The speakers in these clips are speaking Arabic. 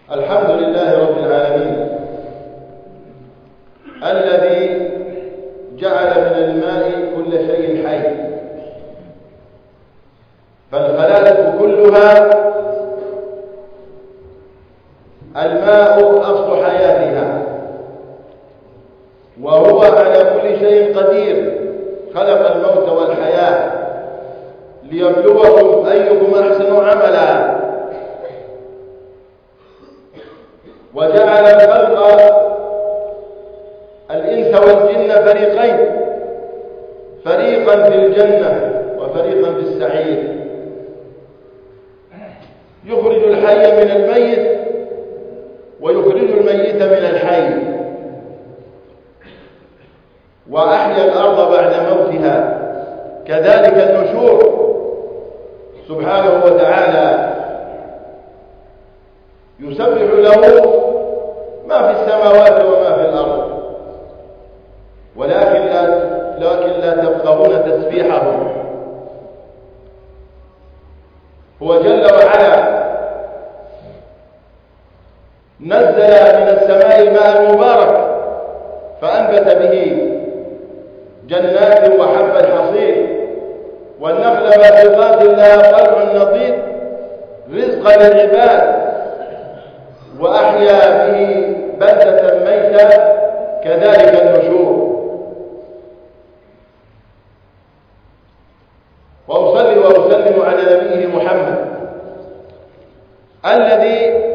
الحمد لله رب العالمين الذي جعل من الماء كل شيء حي، فالخلائق كلها الماء أصل حياتها، وهو على كل شيء قدير. خلق الموت والحياة ليبلوكم أيكم أحسن عملا، وجعل الخلق الإنس والجن فريقين، فريقا في الجنة وفريقا في السعير، يخرج الحي من الميت ويخرج الميت من الحي، وأحيا الأرض بعد موتها، كذلك النشور سبحانه وتعالى. يسبح له ما في السماوات وما في الأرض، ولكن لا تفقهون تسبيحهم. هو جل وعلا نزل من السماء ماء مبارك فأنبت به جنات وحب الحصيد والنخل باسقات لها طلع نضيد رزقا للعباد، وأحيا به بلدة ميتة، كذلك النشور. وأصلي وأسلم على نبيه محمد الذي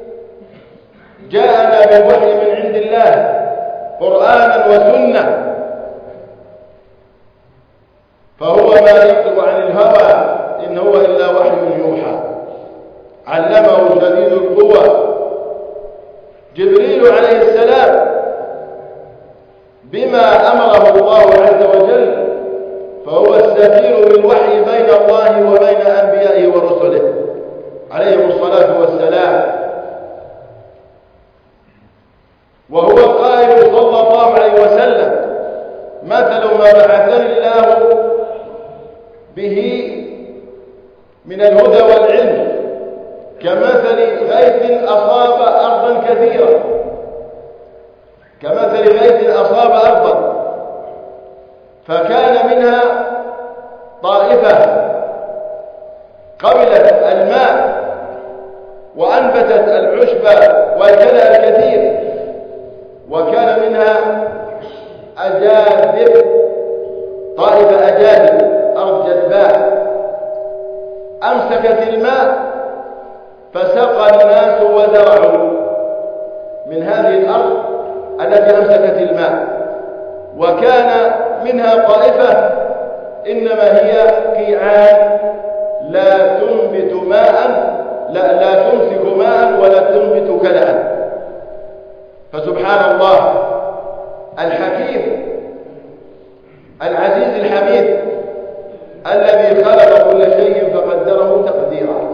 جاءنا بالوحي من عند الله قرآنا وسنة، فهو ما ينطق عن الهوى إن هو إلا وحي يوحى، علمه شديد القوى جبريل عليه السلام بما أمره الله عز وجل، فهو السفير بالوحي بين الله وبين أنبيائه ورسله عليهم الصلاة والسلام. وهو القائل صلى الله عليه وسلم: مثل ما بعثني الله به من الهدى والعلم كمثل غيث أصاب أرضا كثيرة، كمثل غيث أصاب أرضا فكان منها طائفة قبلت الماء وأنبتت العشب والكلى الكثير، وكان منها أجادب، طائفة أجادب أرض جدباء أمسكت الماء فسقى الناس وزرعوا من هذه الأرض التي أمسكت الماء. وكان منها طائفة إنما هي قيعان لا تنبت ماء، لا تمسك ماء ولا تنبت كلأ. فسبحان الله الحكيم العزيز الحميد الذي خلق كل شيء فقدره تقديرا.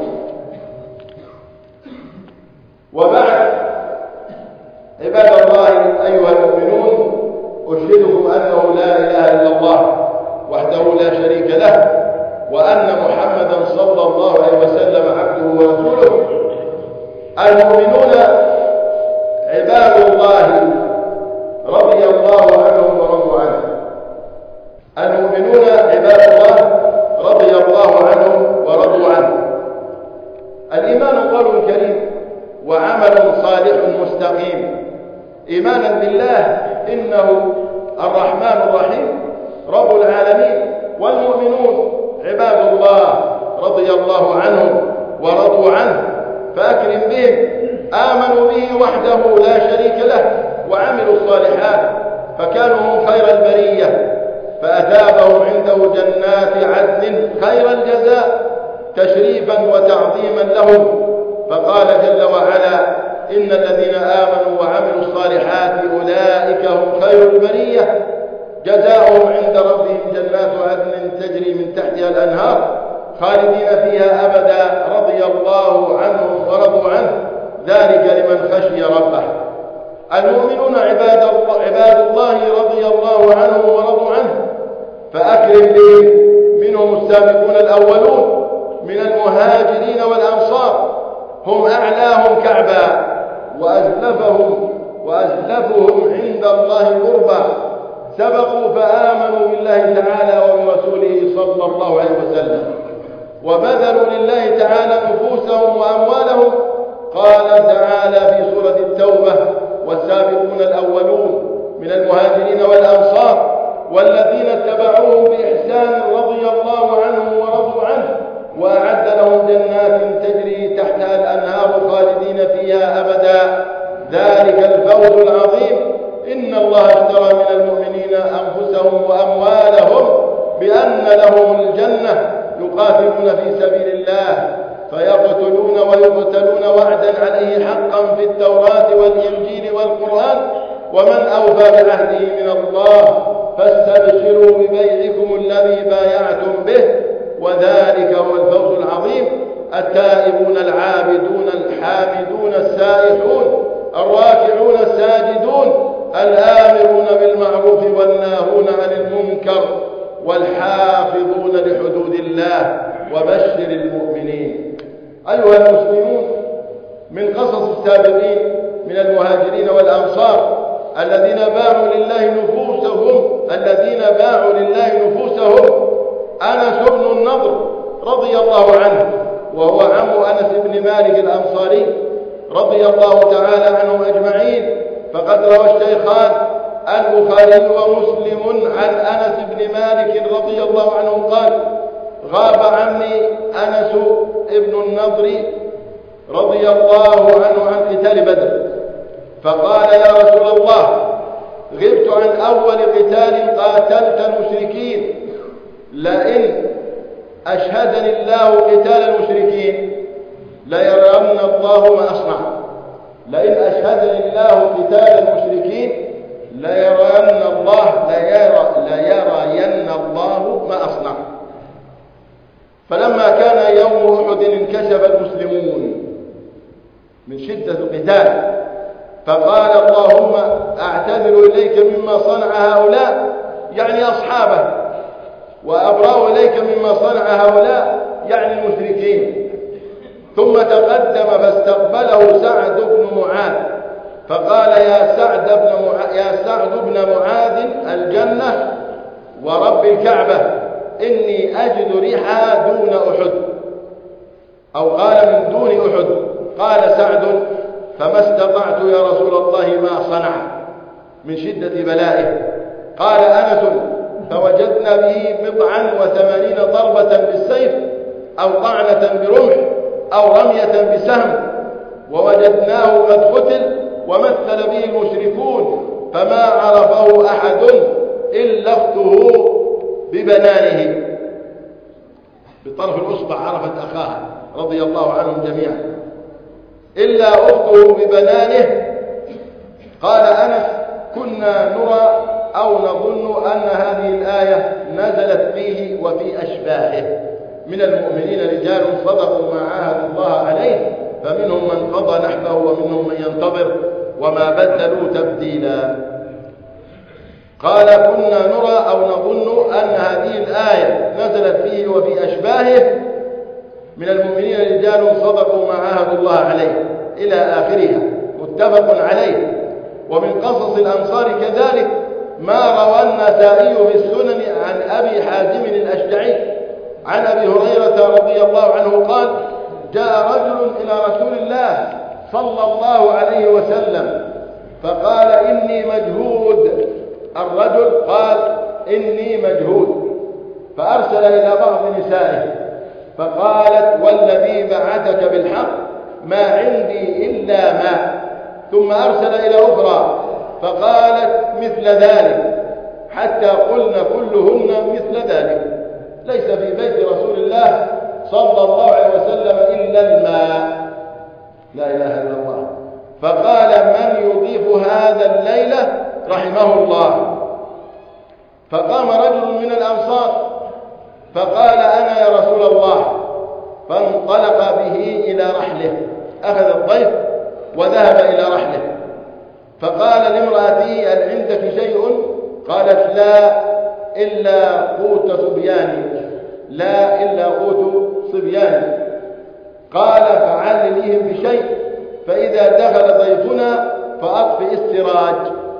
وبعد، عباد الله أيها المؤمنون، أشهدكم أنه لا إله إلا الله وحده لا شريك له، وأن محمدا صلى الله عليه وسلم عبده ورسوله. المؤمنون عباد الله رضي الله عنهم ورضوا عنه. المؤمنون عباد الله رضي الله عنهم ورضوا عنه. الإيمان قول كريم وعمل صالح مستقيم. إيمانا بالله إنه الرحمن الرحيم رب العالمين، والمؤمنون عباد الله رضي الله عنهم ورضوا عنه، فأكرم بهم. آمنوا به وحده لا شريك له وعملوا الصالحات فكانوا هم خير البرية، فأثابهم عنده جنات عدن خير الجزاء تشريفا وتعظيما لهم. فقال جل وعلا: إن الذين آمنوا وعملوا الصالحات أولئك هم خير البرية جزاؤهم عند ربهم جنات عدن تجري من تحتها الأنهار خالدين فيها أبدا رضي الله عنهم ورضوا عنه ذلك لمن خشي ربه. المؤمنون عباد الله رضي الله عنهم ورضوا عنه، فأكرم بهم. منهم السابقون الأولون من المهاجرين والأنصار هم أعلاهم كعبا وأزلفهم عند الله قربا سبقوا فآمنوا بالله تعالى وبرسوله صلى الله عليه وسلم وبذلوا لله تعالى نفوسهم وأموالهم. قال تعالى في سورة التوبة: والسابقون الأولون من المهاجرين والأنصار والذين اتبعوهم بإحسان رضي الله عنهم ورضوا عنه وأعد لهم جنات تجري تحتها الأنهار خالدين فيها أبدا ذلك الفوز العظيم. إن الله اشترى من المؤمنين أنفسهم وأموالهم بأن لهم الجنة يقاتلون في سبيل الله فيقتلون ويقتلون وعدا عليه حقا في التوراة والإنجيل والقرآن ومن أوفى بعهده من الله فاستبشروا ببيعكم الذي بايعتم به وذلك هو الفوز العظيم. التائبون العابدون الحامدون السائحون الراكعون الساجدون الآمرون بالمعروف والناهون عن المنكر والحافظون لحدود الله وبشر المؤمنين. أيها المسلمون، من قصص السابقين من المهاجرين والأنصار الذين باعوا لله نفوسهم أنس بن النضر رضي الله عنه، وهو عم أنس بن مالك الأنصاري رضي الله تعالى عنهم أجمعين. فقد روى الشيخان البخاري ومسلم عن أنس بن مالك رضي الله عنه قال: غاب عمي أنس بن النضر رضي الله عنه عن قتال بدر، فقال: يا رسول الله، غبت عن أول قتال قاتلت المشركين، لئن أشهدني الله قتال المشركين ليرين الله ما أصنع. لئن أشهدني الله قتال المشركين ليرين الله ما أصنع. فلما كان يوم أحد انكشف المسلمون من شدة القتال، فقال: اللهم أعتذر إليك مما صنع هؤلاء، يعني أصحابه، وأبرأ إليك مما صنع هؤلاء، يعني المشركين. ثم تقدم فاستقبله سعد بن معاذ فقال: يا سعد بن معاذ الجنة ورب الكعبة إني أجد ريحها دون أحد، أو قال من دون أحد. قال سعد: فما استطعت يا رسول الله ما صنع من شدة بلائه. قال أنس: فوجدنا به 80 ضربة بالسيف أو طعنة برمح أو رمية بسهم، ووجدناه قد قتل ومثل به المشركون، فما عرفه أحد إلا أخته ببنانه. بطرف الأصبع عرفت أخاها رضي الله عنهم جميعا، إلا أخته ببنانه. قال أنس: كنا نرى أو نظن أن هذه الآية نزلت فيه وفي أشباهه من المؤمنين رجال صدقوا ما عاهدوا الله عليه فمنهم من قضى نحبه ومنهم من ينتظر وما بدلوا تبديلا. قال: كنا نرى أو نظن أن هذه الآية نزلت فيه وفي أشباهه من المؤمنين رجال صدقوا ما عاهدوا الله عليه إلى آخرها، متفق عليه. ومن قصص الأنصار كذلك ما روى النسائي في السنن عن أبي حازم الأشجعي عن أبي هريرة رضي الله عنه قال: جاء رجل إلى رسول الله صلى الله عليه وسلم فقال: إني مجهود. الرجل قال: إني مجهود، فأرسل إلى بعض نسائه فقالت: والذي بعثك بالحق ما عندي إلا ماء. ثم أرسل إلى أخرى فقالت مثل ذلك، حتى قلنا كلهن مثل ذلك. ليس في بيت رسول الله صلى الله عليه وسلم إلا الماء، لا إله إلا الله. فقال: من يضيف هذا الليلة رحمه الله. فقام رجل من الأنصار فقال: أنا يا رسول الله. فانطلق به إلى رحله، أخذ الضيف وذهب إلى رحله. فقال لامرأته: هل عندك شيء؟ قالت: لا إلا قوت صبياني، لا إلا قوت صبياني. قال: فعلليهم بشيء. فإذا دخل ضيفنا فأطفئ السراج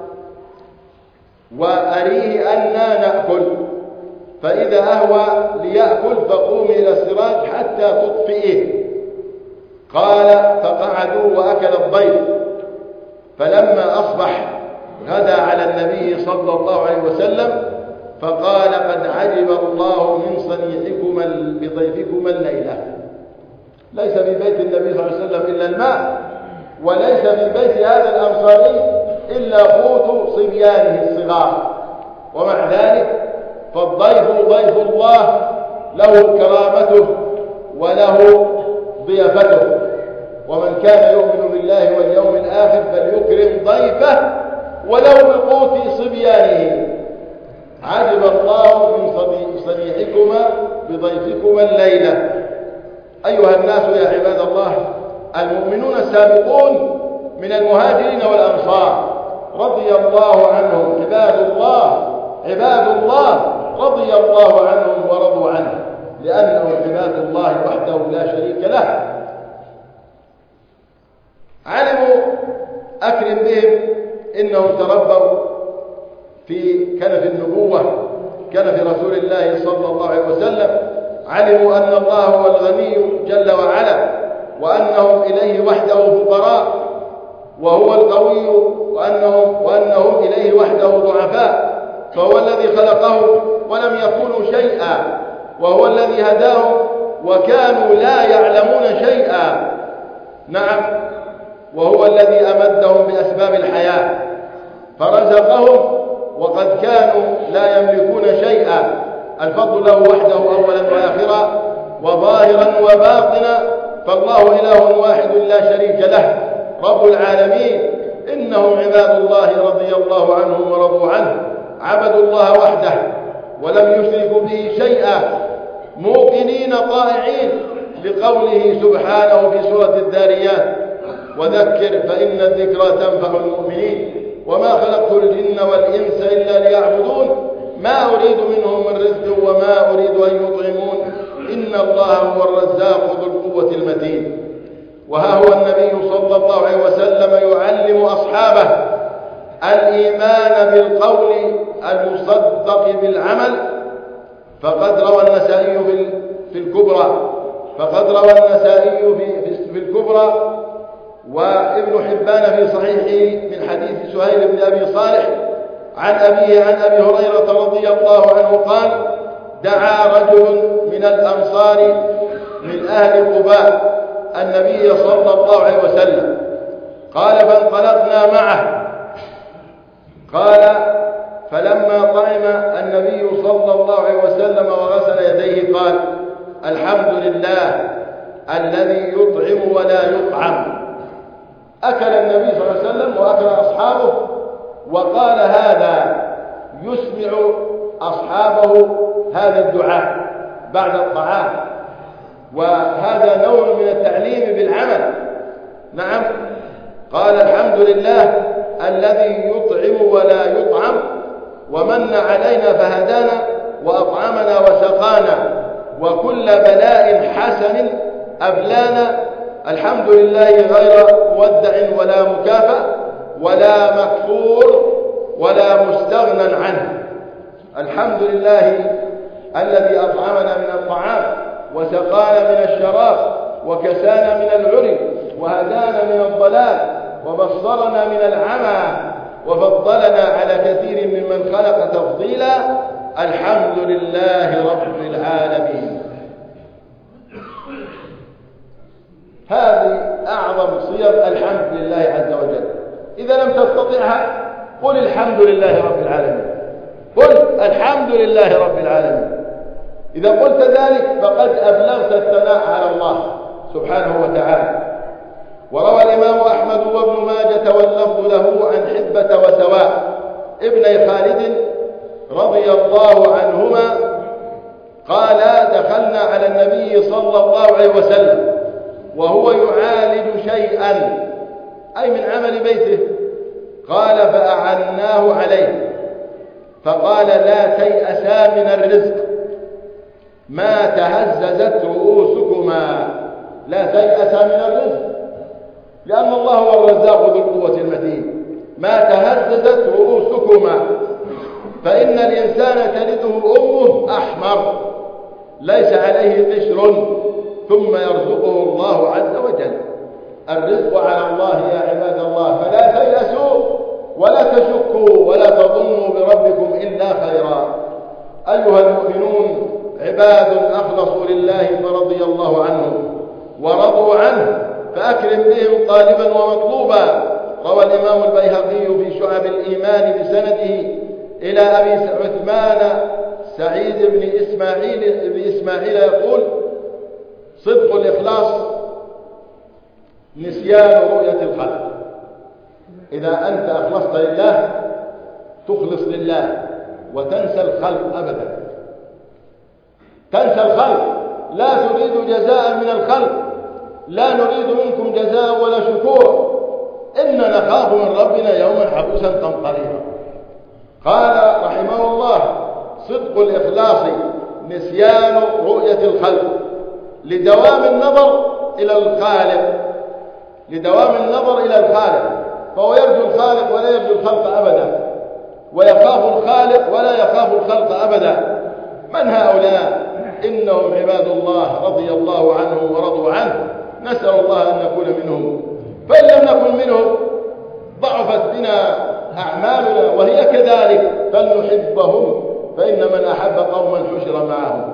وأريه أننا نأكل، فإذا أهوى ليأكل فقومي إلى السراج حتى تطفئه. قال فقعدوا وأكل الضيف، فلما أصبح غدا على النبي صلى الله عليه وسلم فقال قد عجب الله من صنيعكما بضيفكما الليلة. ليس في بيت النبي صلى الله عليه وسلم إلا الماء، وليس في بيت هذا الأنصاري إلا قوت صبيانه الصغار، ومع ذلك فالضيف ضيف الله له كرامته وله ضيافته، ومن كان يؤمن بالله واليوم الآخر فليكرم ضيفه ولو بقوت صبيانه. عجب الله من صنيعكما بضيفكما الليلة. أيها الناس يا عباد الله، المؤمنون السابقون من المهاجرين والأنصار رضي الله عنهم، عباد الله رضي الله عنهم ورضوا عنه، لأنهم عباد الله وحده لا شريك له. علموا أكرم بهم إنهم تربوا في كنف النبوة، كنف رسول الله صلى الله عليه وسلم. علموا أن الله هو الغني جل وعلا، وأنهم إليه وحده فقراء، وهو القوي، وأنهم إليه وحده ضعفاء، فهو الذي خلقهم ولم يكونوا شيئا، وهو الذي هداهم وكانوا لا يعلمون شيئا. نعم، وهو الذي أمدهم بأسباب الحياة فرزقهم وقد كانوا لا يملكون شيئا. الفضل له وحده أولا وآخرا وظاهرا وباطنا، فالله إله واحد لا شريك له رب العالمين. إنهم عباد الله رضي الله عنهم ورضوا عنه، عبدوا الله وحده ولم يشركوا به شيئا، موقنين طائعين لقوله سبحانه في سورة الذاريات: وذكر فإن الذكرى تنفع المؤمنين وما خلقت الجن والإنس إلا ليعبدون ما أريد منهم من رزق وما أريد أن يطعمون إن الله هو الرزاق ذو القوة المتين. وها هو النبي صلى الله عليه وسلم يعلم أصحابه الإيمان بالقول المصدق بالعمل. فقد روى النسائي في الكبرى وابن حبان في صحيحه من حديث سهيل بن أبي صالح عن أبيه عن أبي هريرة رضي الله عنه قال: دعا رجل من الأنصار من أهل قباء النبي صلى الله عليه وسلم، قال: فانطلقنا معه. قال: فلما طعم النبي صلى الله عليه وسلم وغسل يديه قال: الحمد لله الذي يطعم ولا يطعم. أكل النبي صلى الله عليه وسلم وأكل أصحابه، وقال هذا يسمع أصحابه هذا الدعاء بعد الطعام، وهذا نوع من التعليم بالعمل. نعم، قال: الحمد لله الذي يطعم ولا يطعم ومن علينا فهدانا وأطعمنا وسقانا وكل بلاء حسن أبلانا. الحمد لله غير مودع ولا مكافأ ولا مكفور ولا مستغنى عنه. الحمد لله الذي أطعمنا من الطعام وسقانا من الشراب وكسانا من العري وهدانا من الضلال وبصرنا من العمى وفضلنا على كثير ممن خلق تفضيلا. الحمد لله رب العالمين. هذه أعظم صيغ الحمد لله عز وجل. إذا لم تستطعها قل الحمد لله رب العالمين، قل الحمد لله رب العالمين. إذا قلت ذلك فقد أبلغت الثناء على الله سبحانه وتعالى. وروى الإمام أحمد وابن ماجة واللفظ له عن حبة وسواء ابني خالد رضي الله عنهما قال: دخلنا على النبي صلى الله عليه وسلم وهو يعالج شيئا، أي من عمل بيته. قال: فأعناه عليه، فقال: لا تيأسا من الرزق ما تهززت رؤوسكما. لا تيأسا من الرزق، لأن الله هو الرزاق ذو القوة المتين. ما تهززت رؤوسكما فإن الإنسان تلده أمه أحمر ليس عليه قشر ثم يرزقه الله عز وجل. الرزق على الله يا عباد الله، فلا تيأسوا ولا تشكوا ولا تظنوا بربكم إلا خيرا. أيها المؤمنون، عباد أخلصوا لله فرضي الله عنهم ورضوا عنه، فأكرم بهم طالبا ومطلوبا. روى الإمام البيهقي في شعب الإيمان بسنده إلى أبي عثمان سعيد بن إسماعيل يقول: صدق الإخلاص نسيان رؤية الخلق. إذا أنت أخلصت لله تخلص لله وتنسى الخلق أبدا. تنسى الخلق، لا تريد جزاء من الخلق، لا نريد منكم جزاء ولا شكور، إننا نخاف من ربنا يوما عبوسا قمطريرا. قال رحمه الله: صدق الإخلاص نسيان رؤية الخلق، لدوام النظر إلى الخالق، لدوام النظر إلى الخالق، فهو يرجو الخالق ولا يرجو الخلق أبدا، ويخاف الخالق ولا يخاف الخلق أبدا. من هؤلاء؟ إنهم عباد الله رضي الله عنهم ورضوا عنه، نسأل الله أن نكون منهم. فإن لم نكن منهم ضعفت بنا أعمالنا وهي كذلك، فلنحبهم، فإن من أحب قوما حشر معهم.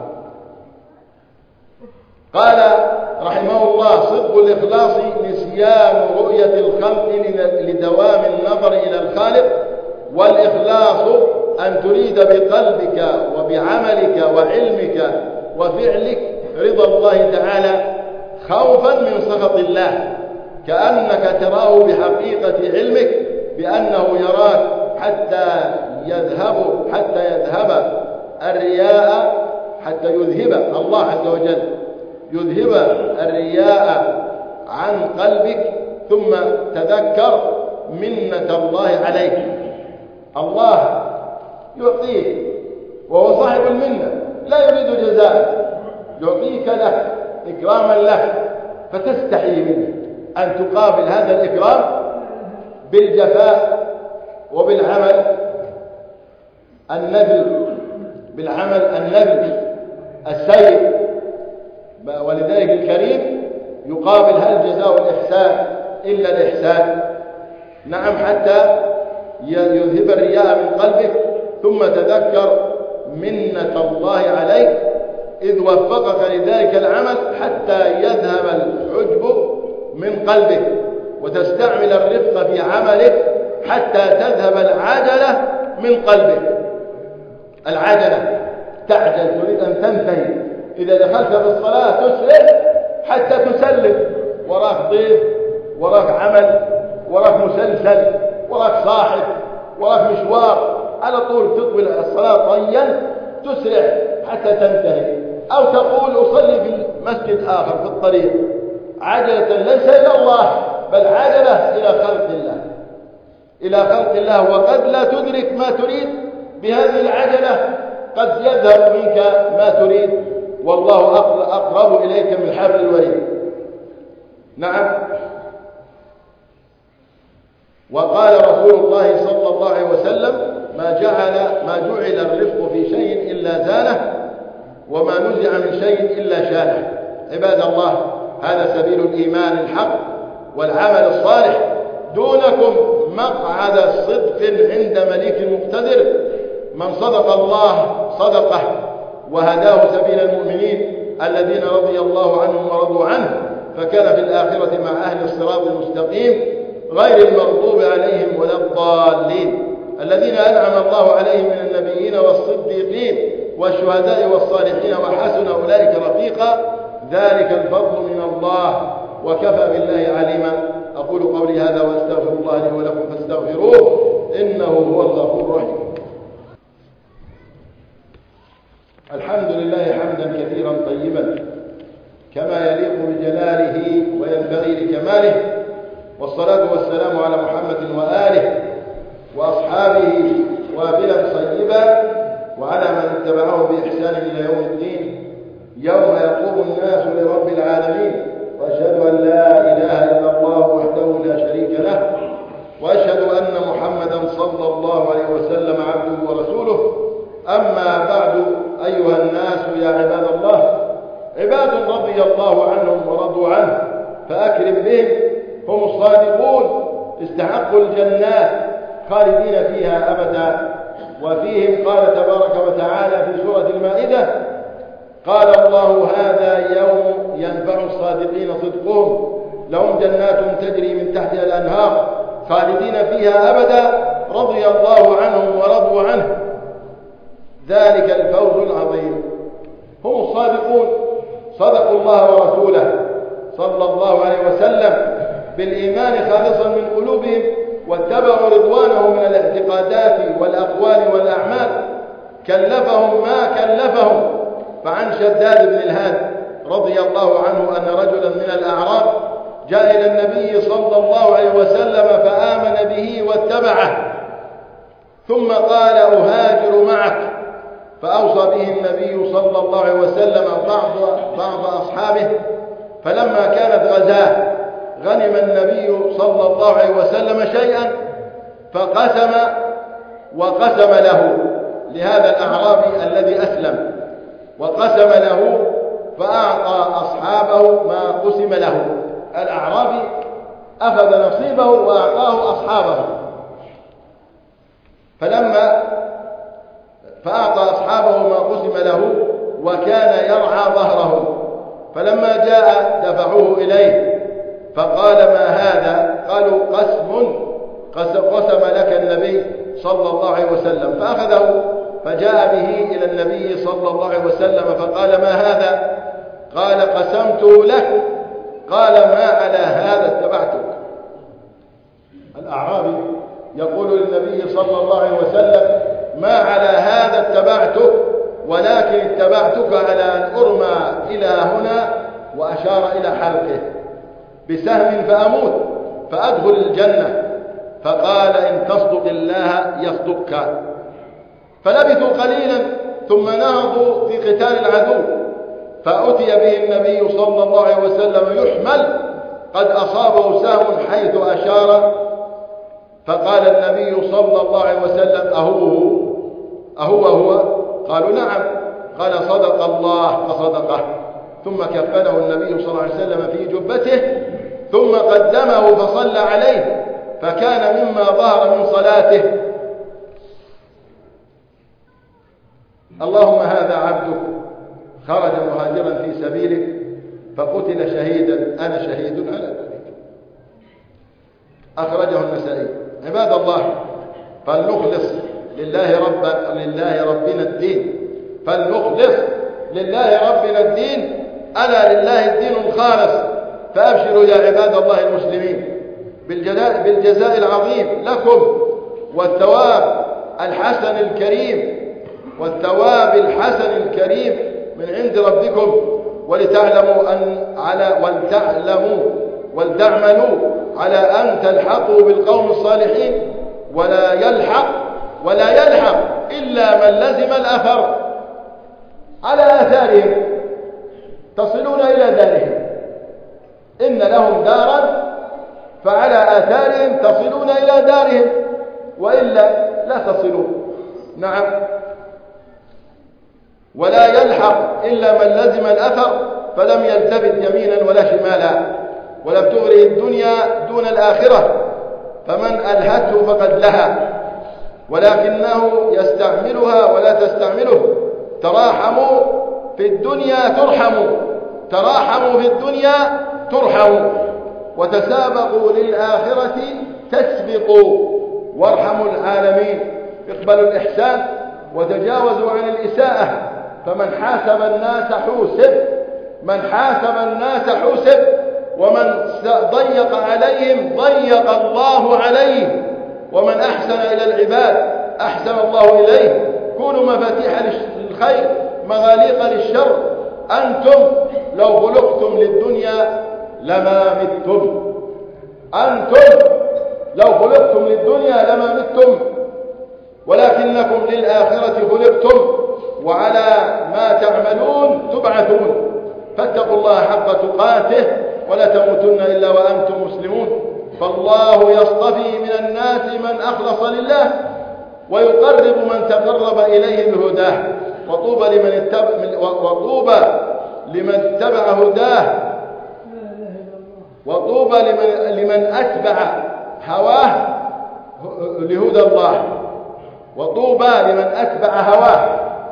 قال رحمه الله: صدق الإخلاص نسيان رؤية الخلق لدوام النظر إلى الخالق. والإخلاص أن تريد بقلبك وبعملك وعلمك وفعلك رضا الله تعالى خوفا من سخط الله، كأنك تراه بحقيقة علمك بأنه يراك، حتى يذهب الرياء، حتى يذهب الله عز وجل يذهب الرياء عن قلبك، ثم تذكر منة الله عليك. الله يعطيك وهو صاحب المنة، لا يريد جزاء، يعطيك لك إكراما له، فتستحي منه أن تقابل هذا الإكرام بالجفاء وبالعمل النبل، بالعمل النبل السيء. ولذلك الكريم يقابل هل جزاء الإحسان إلا الإحسان. نعم، حتى يذهب الرياء من قلبك، ثم تذكر منة الله عليك إذ وفقك لذلك العمل، حتى يذهب العجب من قلبك، وتستعمل الرفق في عملك حتى تذهب العجلة من قلبك. العجلة تعجل، تريد أن تنتهي. إذا دخلت في الصلاة تسرع حتى تسلم، وراك ضيف، وراك عمل، وراك مسلسل، وراك صاحب، وراك مشوار، على طول تطوي الصلاة طيا، تسرع حتى تنتهي. أو تقول أصلي في مسجد آخر في الطريق، عجلة ليس إلى الله، بل عجلة إلى خلق الله، إلى خلق الله. وقد لا تدرك ما تريد بهذه العجلة، قد يذهب منك ما تريد، والله أقرب إليك من حبل الوريد. نعم. وقال رسول الله صلى الله عليه وسلم: ما جعل الرفق في شيء إلا زانه، وما نزع من شيء إلا شانه. عباد الله، هذا سبيل الإيمان الحق والعمل الصالح. دونكم مقعد صدق عند مليك مقتدر، من صدق الله صدقه وهداه سبيل المؤمنين الذين رضي الله عنهم ورضوا عنه، فكان في الآخرة مع أهل الصراط المستقيم غير المغضوب عليهم ولا الضالين، الذين أنعم الله عليهم من النبيين والصديقين والشهداء والصالحين وحسن أولئك رفيقا. ذلك الفضل من الله، وكفى بالله عليما. أقول قولي هذا وأستغفر الله لي ولكم فاستغفروه، إنه هو الغفور الرحيم. الحمد لله حمدا كثيرا طيبا كما يليق بجلاله وينبغي لكماله، والصلاة والسلام على محمد وآله وأصحابه وابلا صيبا، وعلى من اتبعه بإحسان إلى يوم الدين، يوم يقوم الناس لرب العالمين. وأشهد أن لا إله إلا الله وحده لا شريك له، وأشهد أن محمدا صلى الله عليه وسلم عبده ورسوله. أما بعد، أيها الناس يا عباد الله، عباد رضي الله عنهم ورضوا عنه فأكرم بهم، هم الصادقون استحقوا الجنات خالدين فيها أبدا. وفيهم قال تبارك وتعالى في سورة المائدة: قال الله هذا يوم ينفع الصادقين صدقهم، لهم جنات تجري من تحتها الأنهار خالدين فيها أبدا، رضي الله عنهم ورضوا عنه، ذلك الفوز العظيم. هم الصادقون، صدقوا الله ورسوله صلى الله عليه وسلم بالإيمان خالصا من قلوبهم، واتبعوا رضوانه من الاعتقادات والأقوال والأعمال، كلفهم ما كلفهم. فعن شداد بن الهاد رضي الله عنه أن رجلا من الأعراب جاء إلى النبي صلى الله عليه وسلم فآمن به واتبعه، ثم قال: أهاجر معك. فأوصى به النبي صلى الله عليه وسلم بعض أصحابه. فلما كانت غزاه غنم النبي صلى الله عليه وسلم شيئا وقسم له لهذا الأعرابي الذي أسلم، وقسم له فأعطى أصحابه ما قسم له. الأعرابي أخذ نصيبه وأعطاه أصحابه، فأعطى أصحابه ما قسم له، وكان يرعى ظهره. فلما جاء دفعوه إليه فقال: ما هذا؟ قالوا: قسم لك النبي صلى الله عليه وسلم. فأخذه فجاء به إلى النبي صلى الله عليه وسلم فقال: ما هذا؟ قال: قسمته لك. قال: ما على هذا اتبعتك. الأعرابي يقول للنبي صلى الله عليه وسلم: ما على هذا اتبعتك، ولكن اتبعتك على أن أرمى إلى هنا، وأشار إلى حلقه بسهم فأموت فأدخل الجنة. فقال: إن تصدق الله يصدقك. فلبثوا قليلا ثم نهضوا في قتال العدو، فأتي به النبي صلى الله عليه وسلم يحمل، قد أصابه سهم حيث أشار. فقال النبي صلى الله عليه وسلم: أهو؟ قالوا: نعم. قال: صدق الله فصدقه. ثم كفنه النبي صلى الله عليه وسلم في جبته، ثم قدمه فصلى عليه، فكان مما ظهر من صلاته: اللهم هذا عبدك خرج مهاجرا في سبيلك فقتل شهيدا، أنا شهيد على ذلك. أخرجه النسائي. عباد الله، فلنخلص لله ربنا الدين، فلنخلص لله ربنا الدين، ألا لله الدين الخالص. فأبشروا يا عباد الله المسلمين بالجزاء العظيم لكم، والثواب الحسن الكريم من عند ربكم، ولتعملوا على أن تلحقوا بالقوم الصالحين، ولا يلحق إلا من لزم الأثر. على آثارهم تصلون إلى دارهم، إن لهم دارا فعلى آثارهم تصلون إلى دارهم، وإلا لا تصلون. نعم. ولا يلحق إلا من لزم الأثر فلم يلتفت يمينا ولا شمالا، ولم تغره الدنيا دون الآخرة، فمن ألهته فقد لها، ولكنه يستعملها ولا تستعمله. تراحموا في الدنيا ترحموا، وتسابقوا للآخرة تسبقوا، وارحموا العالمين، اقبلوا الإحسان وتجاوزوا عن الإساءة. فمن حاسب الناس حوسب، ومن ضيق عليهم ضيق الله عليه، ومن أحسن إلى العباد أحسن الله إليه. كونوا مفاتيح للخير مغاليق للشر. أنتم لو خلقتم للدنيا لما متم، ولكنكم للآخرة خلقتم، وعلى ما تعملون تبعثون. فاتقوا الله حق تقاته، ولا تموتن إلا وأنتم مسلمون. فالله يصطفي من الناس من أخلص لله ويقرب من تقرب إليه بهداه. وطوبى لمن اتبع هداه، وطوبى لمن أتبع هواه لهدى الله، وطوبى لمن أتبع هواه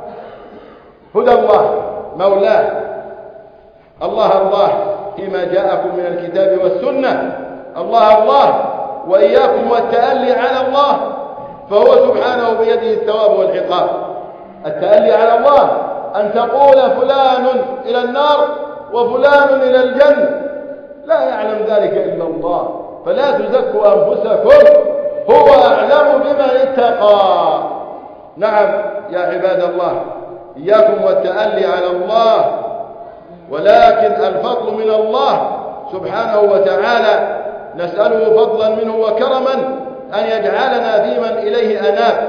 هدى الله مولاه. الله الله فيما جاءكم من الكتاب والسنة، الله الله، وإياكم والتألي على الله، فهو سبحانه بيده الثواب والعقاب. التألي على الله أن تقول فلان إلى النار وفلان إلى الجنة، لا يعلم ذلك إلا الله، فلا تزكوا أنفسكم، هو أعلم بمن اتقى. نعم يا عباد الله، إياكم والتألي على الله، ولكن الفضل من الله سبحانه وتعالى، نسأله فضلا منه وكرما أن يجعلنا فيمن إليه أناب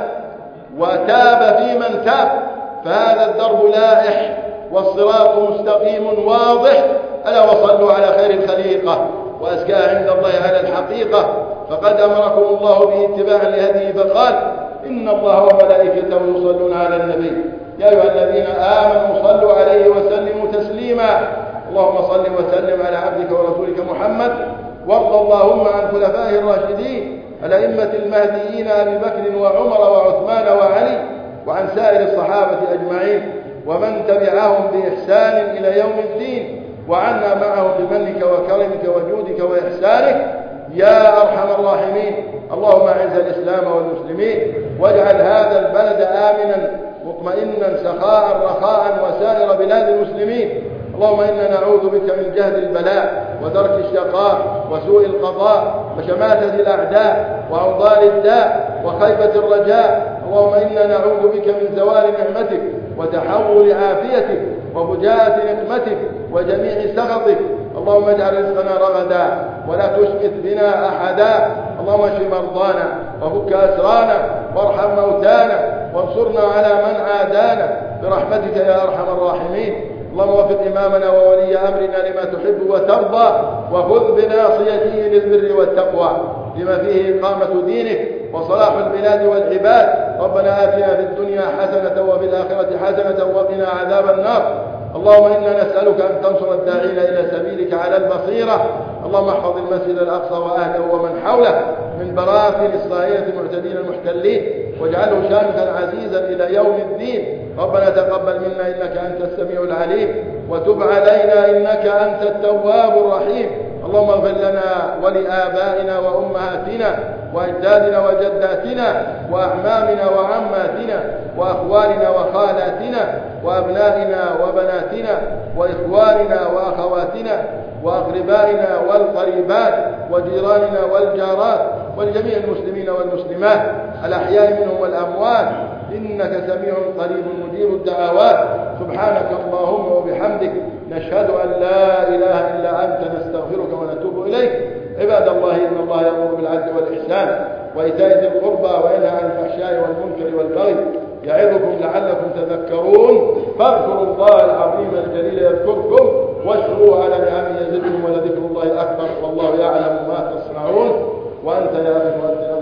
وتاب فيمن تاب، فهذا الدرب لائح والصراط مستقيم واضح. ألا وصلوا على خير الخليقة وأزكاها عند الله على الحقيقة، فقد أمركم الله باتباع لهديه فقال: إن الله وملائكته يصلون على النبي يا أيها الذين آمنوا صلوا عليه وسلموا تسليما. اللهم صل وسلم على عبدك ورسولك محمد، وارض اللهم عن خلفائه الراشدين الأئمة المهديين أبي بكر وعمر وعثمان وعلي، وعن سائر الصحابة أجمعين ومن تبعهم بإحسان إلى يوم الدين، وعنا معهم بمنك وكرمك وجودك وإحسانك يا أرحم الراحمين. اللهم أعز الإسلام والمسلمين، واجعل هذا البلد آمنا مطمئنا سخاء رخاء وسائر بلاد المسلمين. اللهم إنا نعوذ بك من جهد البلاء ودرك الشقاء وسوء القضاء وشماتة الأعداء وأوضار الداء وخيبة الرجاء. اللهم إنا نعوذ بك من زوال نعمتك وتحول عافيتك وفجاءة نقمتك وجميع سخطك. اللهم اجعل رزقنا رغدا ولا تشمت بنا أحدا. اللهم اشف مرضانا وفك أسرانا وارحم موتانا وانصرنا على من عادانا برحمتك يا أرحم الراحمين. اللهم وفق إمامنا وولي أمرنا لما تحب وترضى، وخذ بناصيته للبر والتقوى لما فيه إقامة دينك وصلاح البلاد والعباد. ربنا آتنا في الدنيا حسنة وفي الآخرة حسنة وقنا عذاب النار. اللهم إنا نسألك أن تنصر الداعين إلى سبيلك على البصيرة. اللهم احفظ المسجد الأقصى وأهله ومن حوله من براثن الصهاينة المعتدين المحتلين، واجعله شامخا عزيزا إلى يوم الدين. ربنا تقبل منا إنك أنت السميع العليم، وتب علينا إنك أنت التواب الرحيم. اللهم اغفر لنا ولآبائنا وأمهاتنا وأجدادنا وجداتنا وأعمامنا وعماتنا وأخوالنا وخالاتنا وأبنائنا وبناتنا وإخواننا وأخواتنا وأقربائنا والقريبات وجيراننا والجارات ولجميع المسلمين والمسلمات الأحياء منهم والأموات، إنك سميع قريب مجيب الدعوات. سبحانك اللهم وبحمدك، نشهد أن لا إله إلا أنت، نستغفرك ونتوب إليك. عباد الله، إن الله يأمر بالعدل والإحسان وإيتاء ذي القربى وينهى عن الفحشاء والمنكر والبغي يعظكم لعلكم تذكرون. فاذكروا الله العظيم الجليل يذكركم، واشكروه على نعمه يزدكم، ولذكر الله أكبر، والله يعلم ما تصنعون. وأنت يا أخي